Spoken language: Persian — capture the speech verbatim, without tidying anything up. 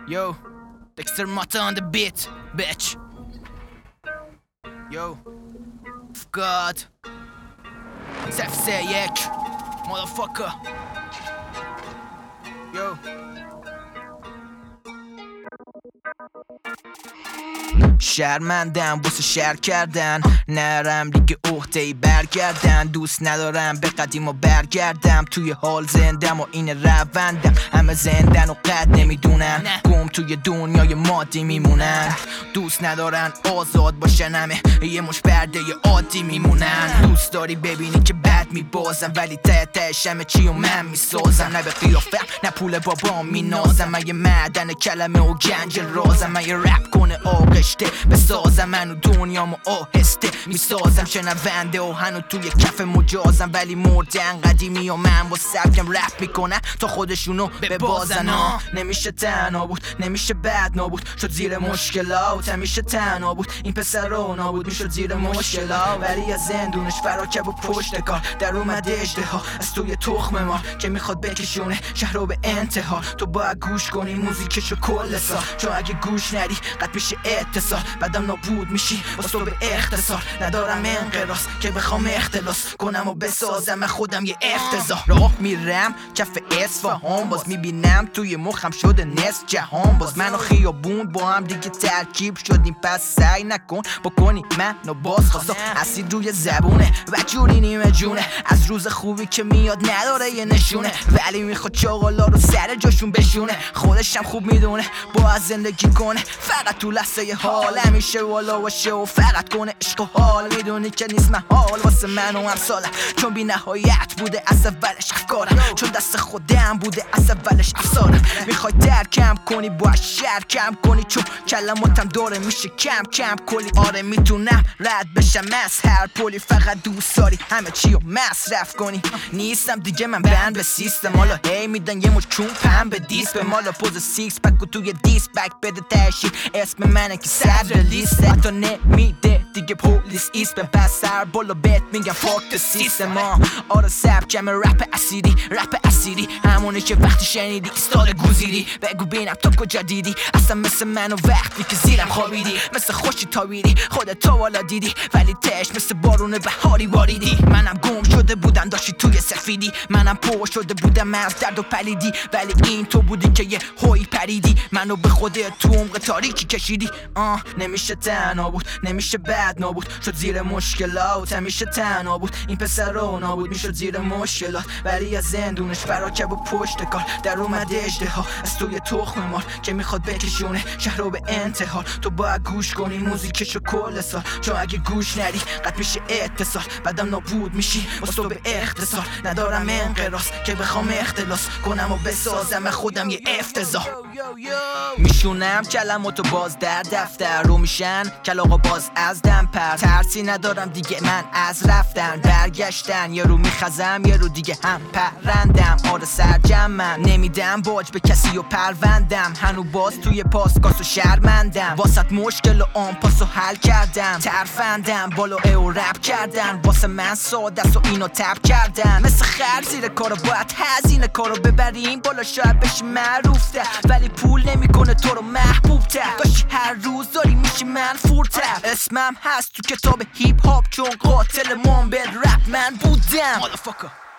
Yo, Dexter Mata on the beat, bitch. Yo, God. سفسه یک motherfucker. Yo. شرمندم واسه شر کردن، نرم دیگه عهده برگردن. دوست ندارم به قدیم و برگردم، توی حال زندم و این روندم. همه زندن و قد نمیدونن، گم توی دنیای مادی میمونن. دوست ندارن آزاد باشن، همه یه مش برده عادی میمونن. دوست داری ببینی که بد میبازم، ولی ته تهش همه چی و من میسازم. نه به قیافم نه پول بابام مینازم، من یه معدن کلمه و گنج رازم. من یه رپ کنه آغشته بسازم، منو دنیامو آهسته میسازم. شنونده و هنو توی کف مجازم، ولی مردن قدیمی و من با سبکم رپ میکنن تا خودشونو ببازن. ها نمیشه تنها بود، نمیشه بد نابود، شد زیر مشکلات. نمیشه تنها بود این پسر رو نابود، میشد زیر مشکلات. ولی از زندونش فراکب و پشت کار در اومد اژدها از توی تخم ما که میخواد بکشونه شهر رو به انتها. تو باید گوش کنی موزیکشو کل سال، چون اگه گوش ندی قد میشه اتصال. بعدم نابود میشی واسه تو به اختصار. ندارم انقراض که بخوام اختلاس کنم و بسازم خودم یه افتضاح. راه میرم کف اصفهان، باز میبینم توی مخم شده نصف جهان. باز من و خیابون با هم دیگه ترکیب شدیم، پس سعی نکن بکنی منو باز خواستم. اسید روی زبونه و جوری نیمه جونه، از روز خوبی که میاد نداره یه نشونه، ولی میخواد چاقالا رو سر جاشون بشونه. خودشم خوب میدونه باید زندگی کنه، فقط تو لحظه حال همیشه والا باشه و فقط کنه عشق و حال. میدونی که نیست محال واسه من و همسالم، چون بی نهایت بوده از اولش افکارم، چون دست خودم بوده از اولش افسارم. میخوای درکم کنی باید شر کم کنی، چون کلماتم داره میشه کم کم کلی. آره میتونم رد بشم از هر پلی، فقط دوست داری همه چی رو مصرف کنی. نیستم دیگه من بند به سیستم، حالا هی میدن یه مش چون پم به دیست به مالا پوز سیکس پک و توی دیس بک بده تشی. اسم منه که صدر لیسته، حتی نمیده دیگه پولیس ایست به پس سر بالا بهت میگم فاک سیستم. آره سبکم رپ اسیری، رپ اسیری همونه که وقتی شنیدی استاد گوزیری. بگو بینم تا کجا دیدی اصلا مثل منو وقتی که زیرم خوابیدی، مثل خوشی تابیدی خودت تو والا دیدی، ولی تش مثل بارون بهاری باریدی. منم گم شده بودم داشتی توی سفیدی، منم پو شده بودم از درد و پلیدی، ولی این تو بودی که یه هوی پریدی منو به خودت تو عمق تاریکی کشیدی. آه نمیشه تنها بود، نمیشه بد نابود، شد زیر مشکلات. نمیشه تنها بود این پسر رو نابود، میشد زیر مشکلات. ولی از زندونش فراکب و پشت کار در اومد اژدها از توی تخم مار که میخواد بکشونه شهر رو به انتحار. تو باید گوش کنی موزیکشو کل سال، چون اگه گوش ندی قد میشه اتصال. بعدم نابود میشی واسه تو به اختصار. ندارم انقراض که بخوام اختلاس کنم و بسازم خودم یه افتضاح. میشونم کلماتو باز در دفتر رو میشن کلاغا باز از دم پر. ترسی ندارم دیگه من از رفتن برگشتن، یه رو میخزم یه رو دیگه هم پرندم. آره سرجم من نمیدم باج به کسی و پروندم، هنو باز توی پاسکاس و شرمندم. واسط مشکل و آن پاسو حل کردم، ترفندم بالا او رپ کردن. واسه من ساده است و اینو تپ کردن، مثل خر زیر کارو باید هزینه کارو ببریم بالا شاید بشی معروف تر، ولی پول نمیکنه تو رو محبوب تر. داشتی هر روز داری میشی منفور تر. اسمم هست تو کتاب هیپ هاپ چون قاتل مامبل رپ من بودم.